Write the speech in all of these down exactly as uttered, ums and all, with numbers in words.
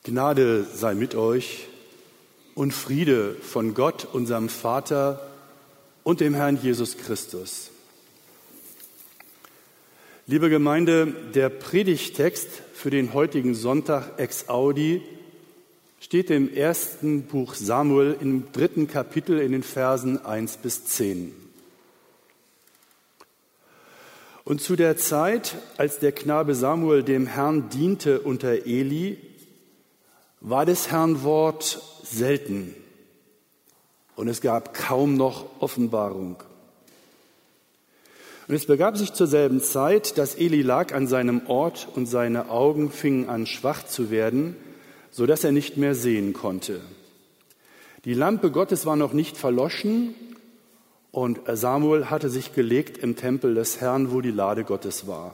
Gnade sei mit euch und Friede von Gott, unserem Vater und dem Herrn Jesus Christus. Liebe Gemeinde, der Predigttext für den heutigen Sonntag ex audi steht im ersten Buch Samuel im dritten Kapitel in den Versen eins bis zehn. Und zu der Zeit, als der Knabe Samuel dem Herrn diente unter Eli, war des Herrn Wort selten und es gab kaum noch Offenbarung. Und es begab sich zur selben Zeit, dass Eli lag an seinem Ort und seine Augen fingen an schwach zu werden, so dass er nicht mehr sehen konnte. Die Lampe Gottes war noch nicht verloschen und Samuel hatte sich gelegt im Tempel des Herrn, wo die Lade Gottes war.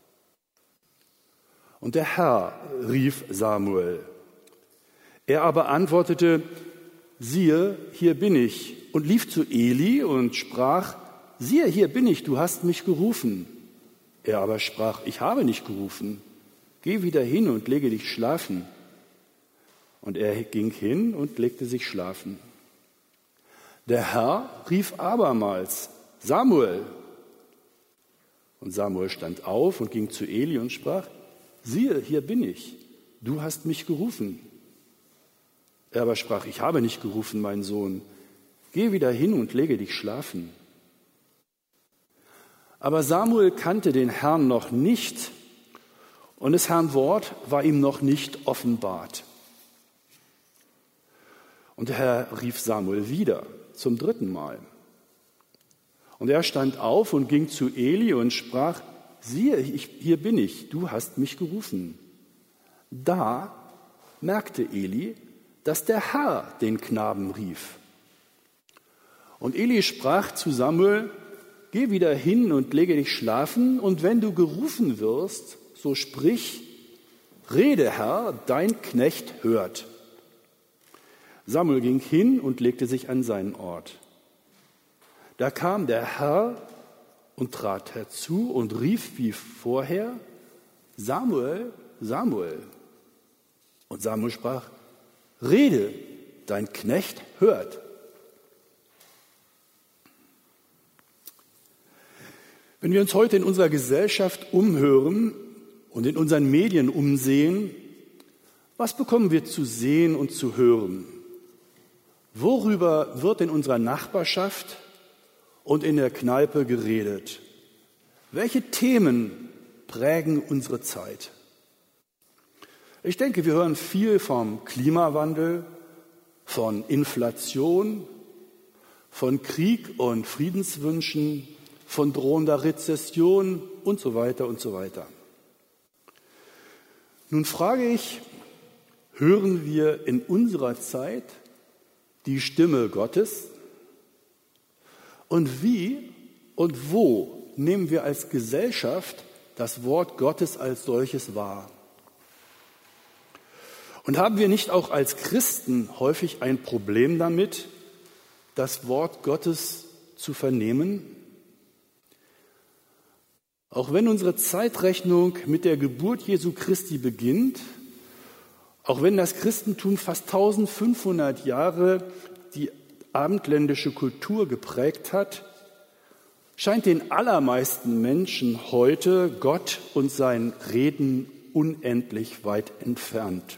Und der Herr rief Samuel. Er aber antwortete, siehe, hier bin ich, und lief zu Eli und sprach, siehe, hier bin ich, du hast mich gerufen. Er aber sprach, ich habe nicht gerufen, geh wieder hin und lege dich schlafen. Und er ging hin und legte sich schlafen. Der Herr rief abermals, Samuel. Und Samuel stand auf und ging zu Eli und sprach, siehe, hier bin ich, du hast mich gerufen. Er aber sprach, ich habe nicht gerufen, mein Sohn, geh wieder hin und lege dich schlafen. Aber Samuel kannte den Herrn noch nicht und des Herrn Wort war ihm noch nicht offenbart. Und der Herr rief Samuel wieder zum dritten Mal. Und er stand auf und ging zu Eli und sprach, siehe, ich, hier bin ich, du hast mich gerufen. Da merkte Eli, dass der Herr den Knaben rief. Und Eli sprach zu Samuel, geh wieder hin und lege dich schlafen, und wenn du gerufen wirst, so sprich, rede Herr, dein Knecht hört. Samuel ging hin und legte sich an seinen Ort. Da kam der Herr und trat herzu und rief wie vorher, Samuel, Samuel. Und Samuel sprach, rede, dein Knecht hört. Wenn wir uns heute in unserer Gesellschaft umhören und in unseren Medien umsehen, was bekommen wir zu sehen und zu hören? Worüber wird in unserer Nachbarschaft und in der Kneipe geredet? Welche Themen prägen unsere Zeit? Ich denke, wir hören viel vom Klimawandel, von Inflation, von Krieg und Friedenswünschen, von drohender Rezession und so weiter und so weiter. Nun frage ich, hören wir in unserer Zeit die Stimme Gottes? Und wie und wo nehmen wir als Gesellschaft das Wort Gottes als solches wahr? Und haben wir nicht auch als Christen häufig ein Problem damit, das Wort Gottes zu vernehmen? Auch wenn unsere Zeitrechnung mit der Geburt Jesu Christi beginnt, auch wenn das Christentum fast eintausendfünfhundert Jahre die abendländische Kultur geprägt hat, scheint den allermeisten Menschen heute Gott und sein Reden unendlich weit entfernt.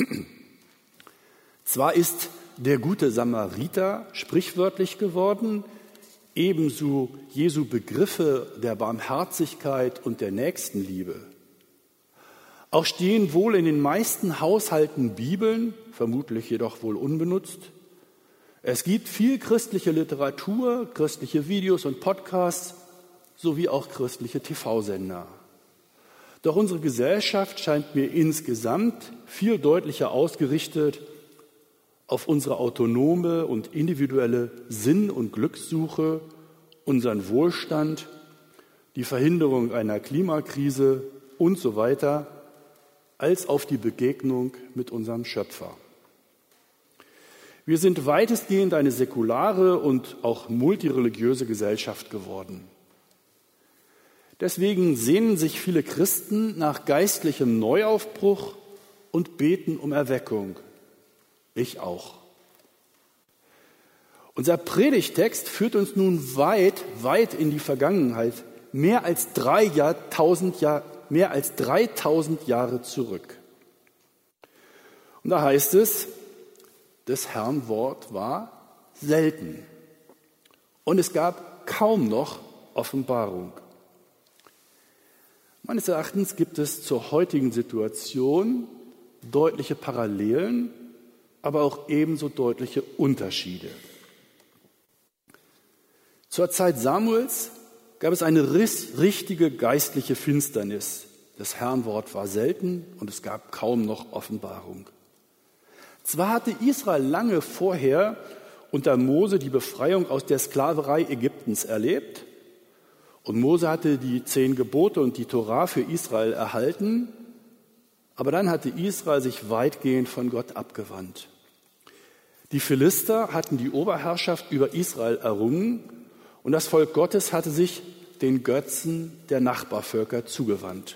Zwar ist der gute Samariter sprichwörtlich geworden, ebenso Jesu Begriffe der Barmherzigkeit und der Nächstenliebe. Auch stehen wohl in den meisten Haushalten Bibeln, vermutlich jedoch wohl unbenutzt. Es gibt viel christliche Literatur, christliche Videos und Podcasts sowie auch christliche T V-Sender. Doch unsere Gesellschaft scheint mir insgesamt viel deutlicher ausgerichtet auf unsere autonome und individuelle Sinn- und Glückssuche, unseren Wohlstand, die Verhinderung einer Klimakrise und so weiter, als auf die Begegnung mit unserem Schöpfer. Wir sind weitestgehend eine säkulare und auch multireligiöse Gesellschaft geworden. Deswegen sehnen sich viele Christen nach geistlichem Neuaufbruch und beten um Erweckung. Ich auch. Unser Predigtext führt uns nun weit, weit in die Vergangenheit, mehr als drei Jahrtausend, Jahr, mehr als dreitausend Jahre zurück. Und da heißt es, des Herrn Wort war selten und es gab kaum noch Offenbarung. Meines Erachtens gibt es zur heutigen Situation deutliche Parallelen, aber auch ebenso deutliche Unterschiede. Zur Zeit Samuels gab es eine richtige geistliche Finsternis. Das Herrnwort war selten und es gab kaum noch Offenbarung. Zwar hatte Israel lange vorher unter Mose die Befreiung aus der Sklaverei Ägyptens erlebt und Mose hatte die zehn Gebote und die Tora für Israel erhalten, aber dann hatte Israel sich weitgehend von Gott abgewandt. Die Philister hatten die Oberherrschaft über Israel errungen und das Volk Gottes hatte sich den Götzen der Nachbarvölker zugewandt.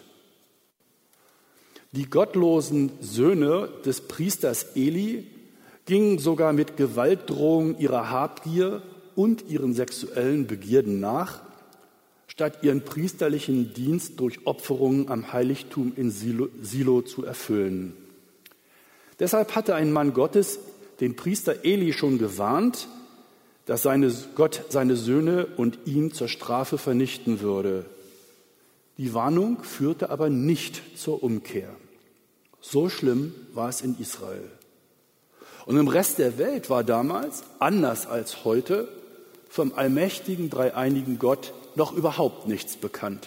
Die gottlosen Söhne des Priesters Eli gingen sogar mit Gewaltdrohungen ihrer Habgier und ihren sexuellen Begierden nach, statt ihren priesterlichen Dienst durch Opferungen am Heiligtum in Silo, Silo zu erfüllen. Deshalb hatte ein Mann Gottes den Priester Eli schon gewarnt, dass seine, Gott seine Söhne und ihn zur Strafe vernichten würde. Die Warnung führte aber nicht zur Umkehr. So schlimm war es in Israel. Und im Rest der Welt war damals, anders als heute, vom allmächtigen, dreieinigen Gott noch überhaupt nichts bekannt.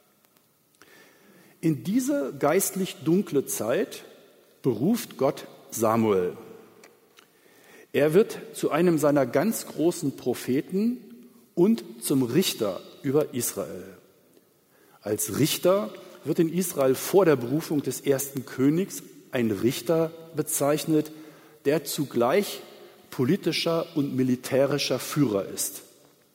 In diese geistlich dunkle Zeit beruft Gott Samuel. Er wird zu einem seiner ganz großen Propheten und zum Richter über Israel. Als Richter wird in Israel vor der Berufung des ersten Königs ein Richter bezeichnet, der zugleich politischer und militärischer Führer ist.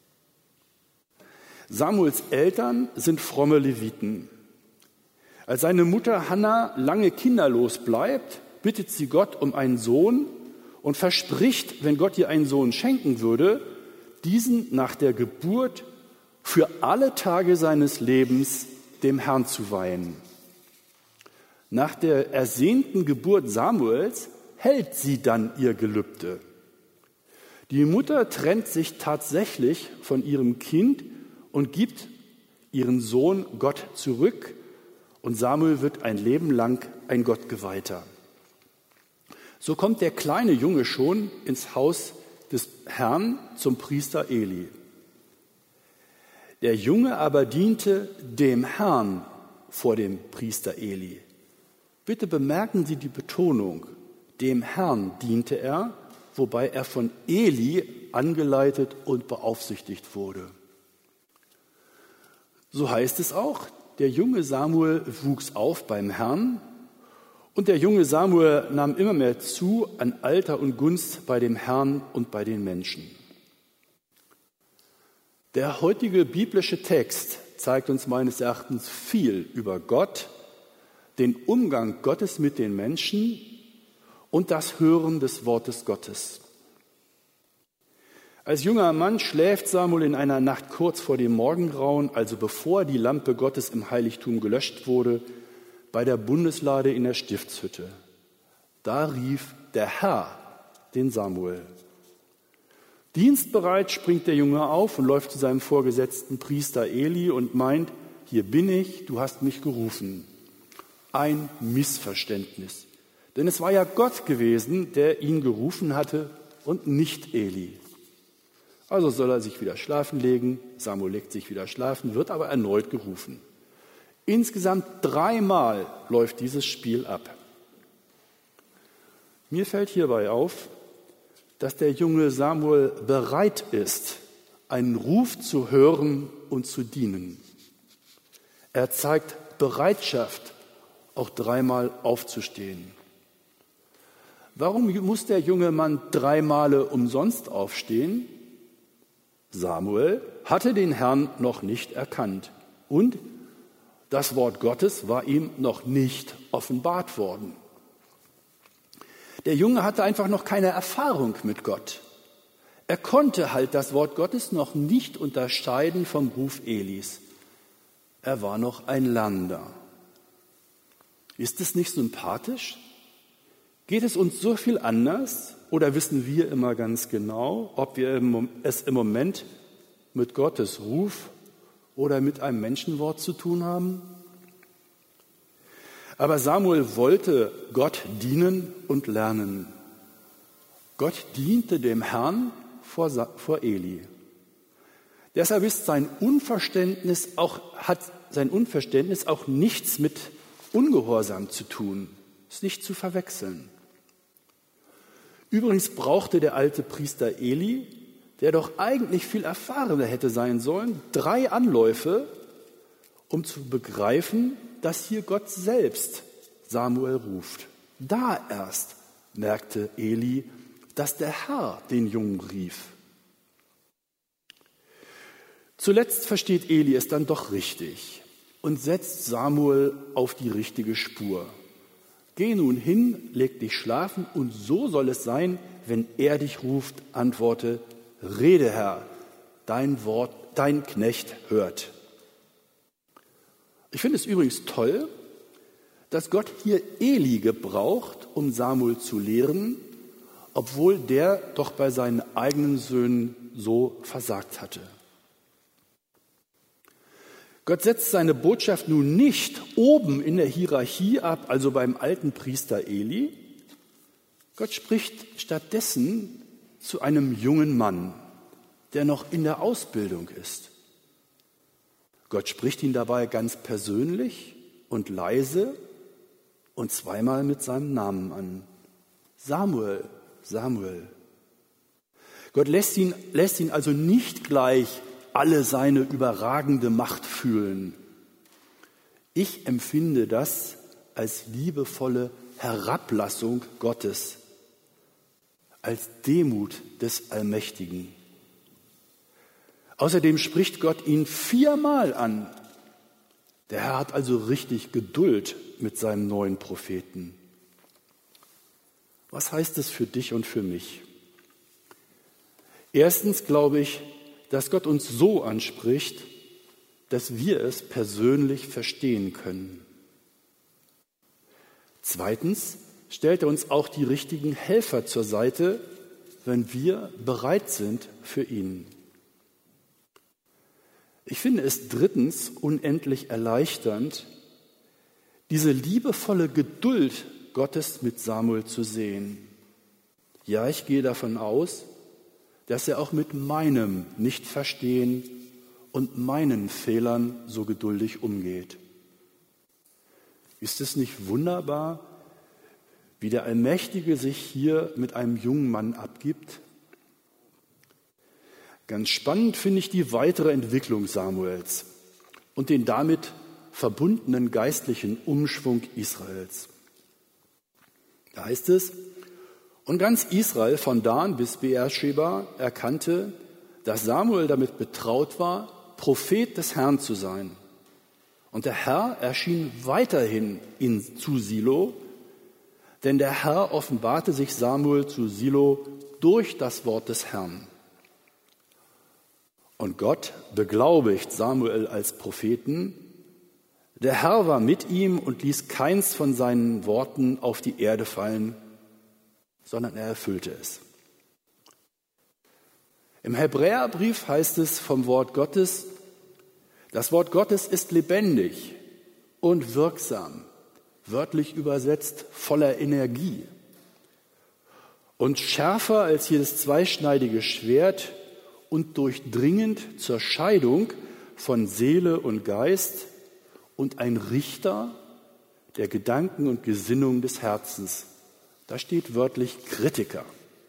Samuels Eltern sind fromme Leviten. Als seine Mutter Hannah lange kinderlos bleibt, bittet sie Gott um einen Sohn und verspricht, wenn Gott ihr einen Sohn schenken würde, diesen nach der Geburt für alle Tage seines Lebens dem Herrn zu weihen. Nach der ersehnten Geburt Samuels hält sie dann ihr Gelübde. Die Mutter trennt sich tatsächlich von ihrem Kind und gibt ihren Sohn Gott zurück und Samuel wird ein Leben lang ein Gottgeweihter. So kommt der kleine Junge schon ins Haus des Herrn zum Priester Eli. Der Junge aber diente dem Herrn vor dem Priester Eli. Bitte bemerken Sie die Betonung. Dem Herrn diente er, wobei er von Eli angeleitet und beaufsichtigt wurde. So heißt es auch, der junge Samuel wuchs auf beim Herrn und der junge Samuel nahm immer mehr zu an Alter und Gunst bei dem Herrn und bei den Menschen. Der heutige biblische Text zeigt uns meines Erachtens viel über Gott, den Umgang Gottes mit den Menschen und das Hören des Wortes Gottes. Als junger Mann schläft Samuel in einer Nacht kurz vor dem Morgengrauen, also bevor die Lampe Gottes im Heiligtum gelöscht wurde, bei der Bundeslade in der Stiftshütte. Da rief der Herr den Samuel. Dienstbereit springt der Junge auf und läuft zu seinem vorgesetzten Priester Eli und meint, hier bin ich, du hast mich gerufen. Ein Missverständnis. Denn es war ja Gott gewesen, der ihn gerufen hatte und nicht Eli. Also soll er sich wieder schlafen legen. Samuel legt sich wieder schlafen, wird aber erneut gerufen. Insgesamt dreimal läuft dieses Spiel ab. Mir fällt hierbei auf, dass der junge Samuel bereit ist, einen Ruf zu hören und zu dienen. Er zeigt Bereitschaft, auch dreimal aufzustehen. Warum muss der junge Mann drei Male umsonst aufstehen? Samuel hatte den Herrn noch nicht erkannt und das Wort Gottes war ihm noch nicht offenbart worden. Der Junge hatte einfach noch keine Erfahrung mit Gott. Er konnte halt das Wort Gottes noch nicht unterscheiden vom Ruf Elis. Er war noch ein Lernender. Ist es nicht sympathisch? Geht es uns so viel anders oder wissen wir immer ganz genau, ob wir es im Moment mit Gottes Ruf oder mit einem Menschenwort zu tun haben? Aber Samuel wollte Gott dienen und lernen. Gott diente dem Herrn vor, vor Eli. Deshalb ist sein Unverständnis auch, hat sein Unverständnis auch nichts mit Ungehorsam zu tun, ist nicht zu verwechseln. Übrigens brauchte der alte Priester Eli, der doch eigentlich viel erfahrener hätte sein sollen, drei Anläufe, um zu begreifen, dass hier Gott selbst Samuel ruft. Da erst merkte Eli, dass der Herr den Jungen rief. Zuletzt versteht Eli es dann doch richtig und setzt Samuel auf die richtige Spur. Geh nun hin, leg dich schlafen und so soll es sein, wenn er dich ruft, antworte, rede Herr, dein Wort, dein Knecht hört. Ich finde es übrigens toll, dass Gott hier Eli gebraucht, um Samuel zu lehren, obwohl der doch bei seinen eigenen Söhnen so versagt hatte. Gott setzt seine Botschaft nun nicht oben in der Hierarchie ab, also beim alten Priester Eli. Gott spricht stattdessen zu einem jungen Mann, der noch in der Ausbildung ist. Gott spricht ihn dabei ganz persönlich und leise und zweimal mit seinem Namen an. Samuel, Samuel. Gott lässt ihn, lässt ihn also nicht gleich alle seine überragende Macht fühlen. Ich empfinde das als liebevolle Herablassung Gottes, als Demut des Allmächtigen. Außerdem spricht Gott ihn viermal an. Der Herr hat also richtig Geduld mit seinem neuen Propheten. Was heißt es für dich und für mich? Erstens glaube ich, dass Gott uns so anspricht, dass wir es persönlich verstehen können. Zweitens stellt er uns auch die richtigen Helfer zur Seite, wenn wir bereit sind für ihn. Ich finde es drittens unendlich erleichternd, diese liebevolle Geduld Gottes mit Samuel zu sehen. Ja, ich gehe davon aus, dass er auch mit meinem Nichtverstehen und meinen Fehlern so geduldig umgeht. Ist es nicht wunderbar, wie der Allmächtige sich hier mit einem jungen Mann abgibt? Ganz spannend finde ich die weitere Entwicklung Samuels und den damit verbundenen geistlichen Umschwung Israels. Da heißt es, und ganz Israel von Dan bis Beersheba erkannte, dass Samuel damit betraut war, Prophet des Herrn zu sein. Und der Herr erschien weiterhin in, zu Silo, denn der Herr offenbarte sich Samuel zu Silo durch das Wort des Herrn. Und Gott beglaubigt Samuel als Propheten. Der Herr war mit ihm und ließ keins von seinen Worten auf die Erde fallen, sondern er erfüllte es. Im Hebräerbrief heißt es vom Wort Gottes, das Wort Gottes ist lebendig und wirksam, wörtlich übersetzt voller Energie und schärfer als jedes zweischneidige Schwert und durchdringend zur Scheidung von Seele und Geist und ein Richter der Gedanken und Gesinnung des Herzens. Da steht wörtlich Kritiker.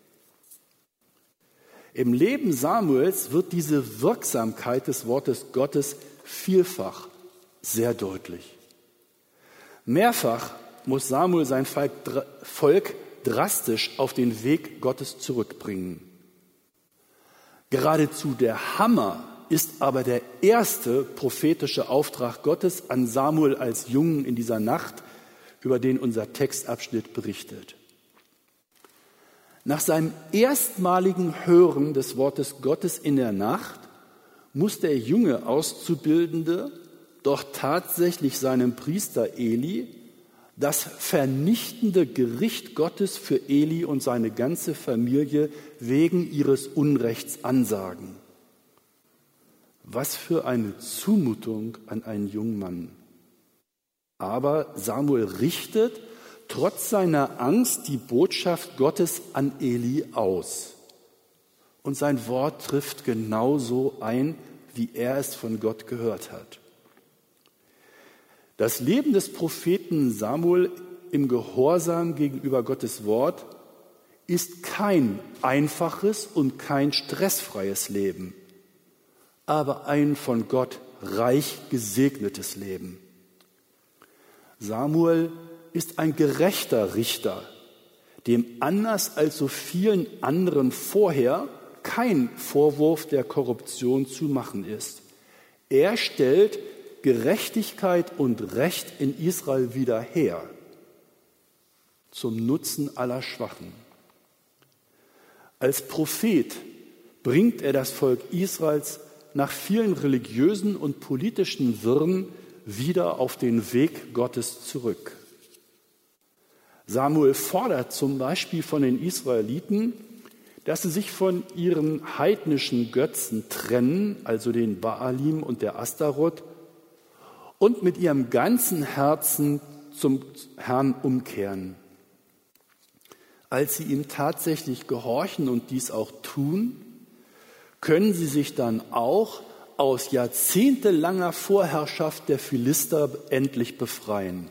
Im Leben Samuels wird diese Wirksamkeit des Wortes Gottes vielfach sehr deutlich. Mehrfach muss Samuel sein Volk drastisch auf den Weg Gottes zurückbringen. Geradezu der Hammer ist aber der erste prophetische Auftrag Gottes an Samuel als Jungen in dieser Nacht, über den unser Textabschnitt berichtet. Nach seinem erstmaligen Hören des Wortes Gottes in der Nacht muss der junge Auszubildende doch tatsächlich seinem Priester Eli das vernichtende Gericht Gottes für Eli und seine ganze Familie wegen ihres Unrechts ansagen. Was für eine Zumutung an einen jungen Mann. Aber Samuel richtet trotz seiner Angst die Botschaft Gottes an Eli aus. Und sein Wort trifft genauso ein, wie er es von Gott gehört hat. Das Leben des Propheten Samuel im Gehorsam gegenüber Gottes Wort ist kein einfaches und kein stressfreies Leben, aber ein von Gott reich gesegnetes Leben. Samuel ist ein gerechter Richter, dem anders als so vielen anderen vorher kein Vorwurf der Korruption zu machen ist. Er stellt Gerechtigkeit und Recht in Israel wieder her, zum Nutzen aller Schwachen. Als Prophet bringt er das Volk Israels nach vielen religiösen und politischen Wirren wieder auf den Weg Gottes zurück. Samuel fordert zum Beispiel von den Israeliten, dass sie sich von ihren heidnischen Götzen trennen, also den Baalim und der Astaroth, und mit ihrem ganzen Herzen zum Herrn umkehren. Als sie ihm tatsächlich gehorchen und dies auch tun, können sie sich dann auch aus jahrzehntelanger Vorherrschaft der Philister endlich befreien.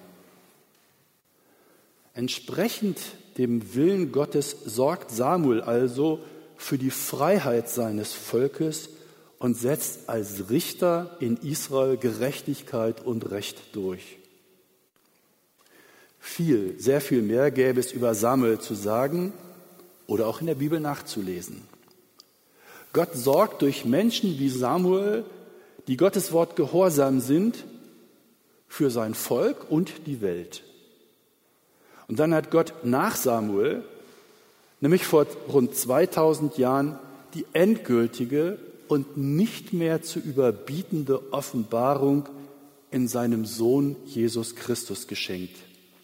Entsprechend dem Willen Gottes sorgt Samuel also für die Freiheit seines Volkes und setzt als Richter in Israel Gerechtigkeit und Recht durch. Viel, sehr viel mehr gäbe es über Samuel zu sagen oder auch in der Bibel nachzulesen. Gott sorgt durch Menschen wie Samuel, die Gottes Wort gehorsam sind, für sein Volk und die Welt. Und dann hat Gott nach Samuel, nämlich vor rund zweitausend Jahren, die endgültige und nicht mehr zu überbietende Offenbarung in seinem Sohn Jesus Christus geschenkt.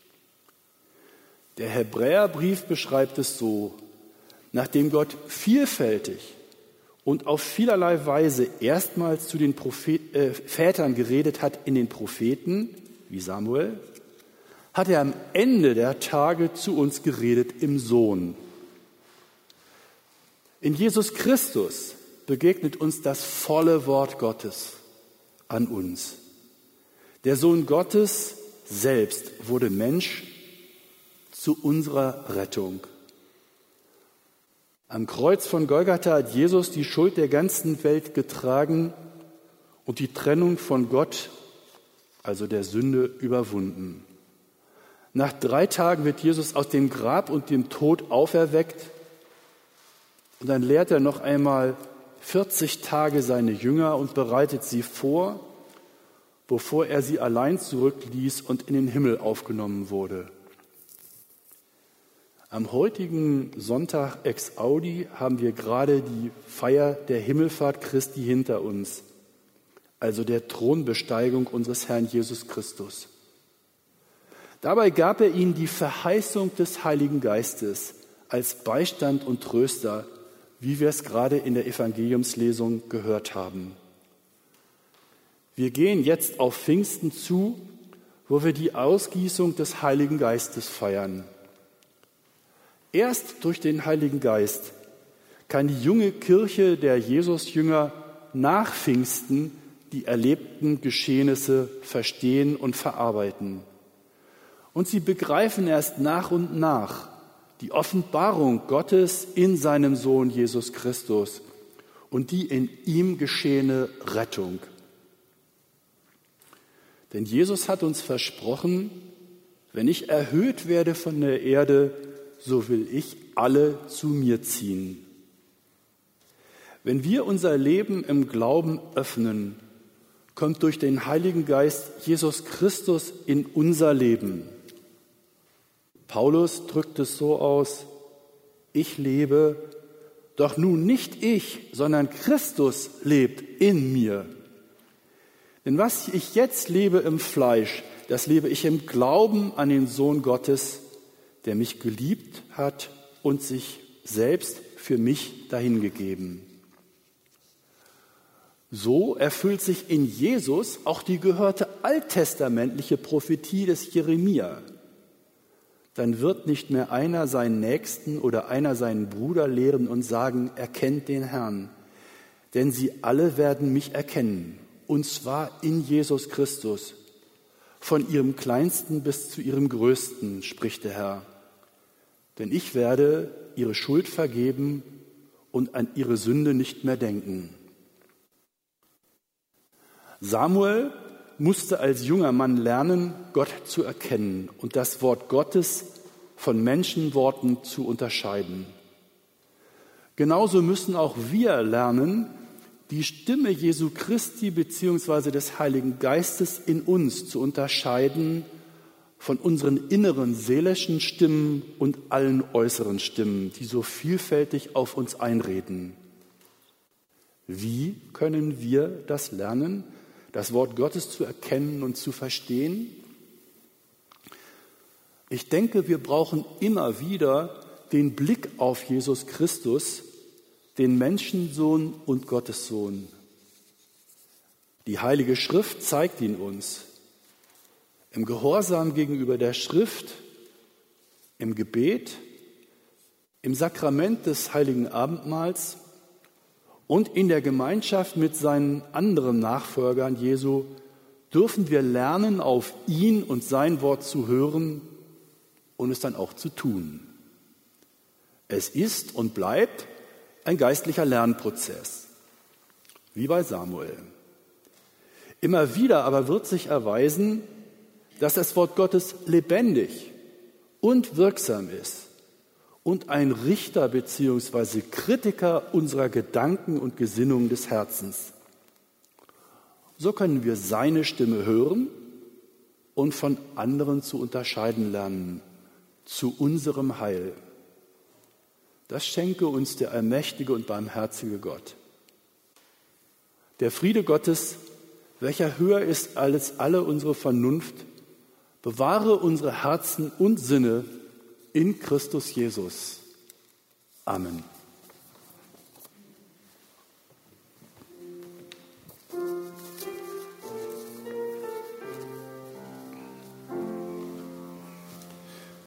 Der Hebräerbrief beschreibt es so: Nachdem Gott vielfältig und auf vielerlei Weise erstmals zu den Prophet, äh, Vätern geredet hat in den Propheten, wie Samuel, hat er am Ende der Tage zu uns geredet im Sohn. In Jesus Christus begegnet uns das volle Wort Gottes an uns. Der Sohn Gottes selbst wurde Mensch zu unserer Rettung. Am Kreuz von Golgatha hat Jesus die Schuld der ganzen Welt getragen und die Trennung von Gott, also der Sünde, überwunden. Nach drei Tagen wird Jesus aus dem Grab und dem Tod auferweckt und dann lehrt er noch einmal vierzig Tage seine Jünger und bereitet sie vor, bevor er sie allein zurückließ und in den Himmel aufgenommen wurde. Am heutigen Sonntag ex Audi haben wir gerade die Feier der Himmelfahrt Christi hinter uns, also der Thronbesteigung unseres Herrn Jesus Christus. Dabei gab er ihnen die Verheißung des Heiligen Geistes als Beistand und Tröster, wie wir es gerade in der Evangeliumslesung gehört haben. Wir gehen jetzt auf Pfingsten zu, wo wir die Ausgießung des Heiligen Geistes feiern. Erst durch den Heiligen Geist kann die junge Kirche der Jesusjünger nach Pfingsten die erlebten Geschehnisse verstehen und verarbeiten. Und sie begreifen erst nach und nach die Offenbarung Gottes in seinem Sohn Jesus Christus und die in ihm geschehene Rettung. Denn Jesus hat uns versprochen, wenn ich erhöht werde von der Erde, so will ich alle zu mir ziehen. Wenn wir unser Leben im Glauben öffnen, kommt durch den Heiligen Geist Jesus Christus in unser Leben. Paulus drückt es so aus: ich lebe, doch nun nicht ich, sondern Christus lebt in mir. Denn was ich jetzt lebe im Fleisch, das lebe ich im Glauben an den Sohn Gottes, der mich geliebt hat und sich selbst für mich dahingegeben. So erfüllt sich in Jesus auch die gehörte alttestamentliche Prophetie des Jeremia. Dann wird nicht mehr einer seinen Nächsten oder einer seinen Bruder lehren und sagen, erkennt den Herrn. Denn sie alle werden mich erkennen, und zwar in Jesus Christus, von ihrem Kleinsten bis zu ihrem Größten, spricht der Herr. Denn ich werde ihre Schuld vergeben und an ihre Sünde nicht mehr denken. Samuel musste als junger Mann lernen, Gott zu erkennen und das Wort Gottes von Menschenworten zu unterscheiden. Genauso müssen auch wir lernen, die Stimme Jesu Christi bzw. des Heiligen Geistes in uns zu unterscheiden von unseren inneren seelischen Stimmen und allen äußeren Stimmen, die so vielfältig auf uns einreden. Wie können wir das lernen, das Wort Gottes zu erkennen und zu verstehen? Ich denke, wir brauchen immer wieder den Blick auf Jesus Christus, den Menschensohn und Gottessohn. Die Heilige Schrift zeigt ihn uns. Im Gehorsam gegenüber der Schrift, im Gebet, im Sakrament des Heiligen Abendmahls und in der Gemeinschaft mit seinen anderen Nachfolgern Jesu dürfen wir lernen, auf ihn und sein Wort zu hören und es dann auch zu tun. Es ist und bleibt ein geistlicher Lernprozess, wie bei Samuel. Immer wieder aber wird sich erweisen, dass das Wort Gottes lebendig und wirksam ist und ein Richter bzw. Kritiker unserer Gedanken und Gesinnungen des Herzens. So können wir seine Stimme hören und von anderen zu unterscheiden lernen, zu unserem Heil. Das schenke uns der allmächtige und barmherzige Gott. Der Friede Gottes, welcher höher ist als alle unsere Vernunft, bewahre unsere Herzen und Sinne in Christus Jesus. Amen.